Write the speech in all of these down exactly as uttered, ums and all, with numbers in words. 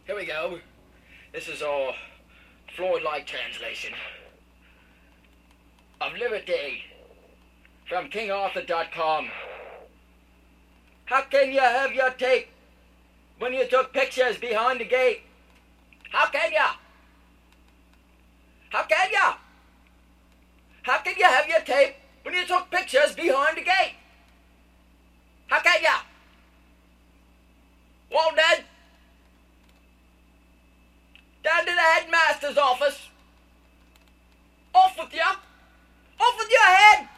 Here we go. This is our Floyd Light translation of Liberty from King Arthur dot com. How can you have your tape when you took pictures behind the gate? How can ya? How can ya? How can you have your tape when you took pictures behind the gate? How can ya? Well then, down to the headmaster's office. Off with ya! Off with your head!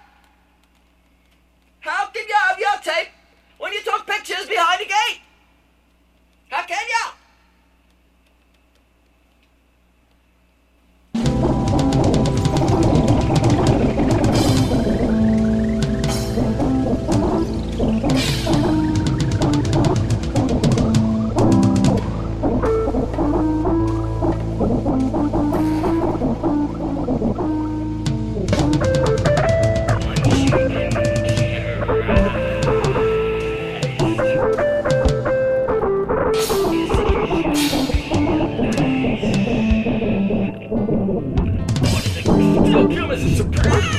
How can you have your tape when you took pictures behind the gate? How can ya? So give us a surprise!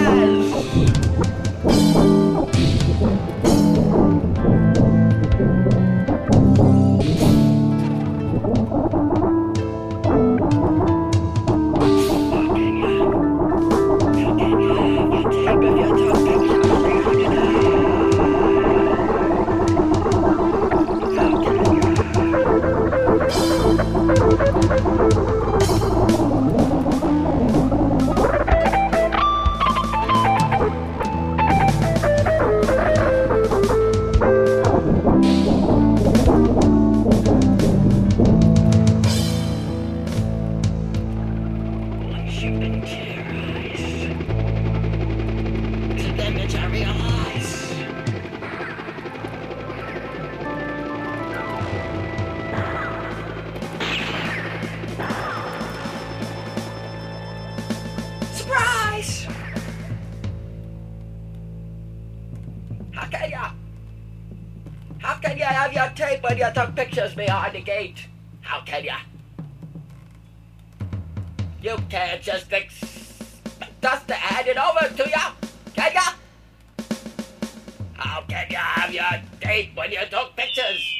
You've been terrorized. To them that I realize. Surprise! How can ya? How can ya have your tape when you took pictures behind the gate? How can ya? You can't just expect us to hand it over to you, can ya? How can you have your tape when you took pictures?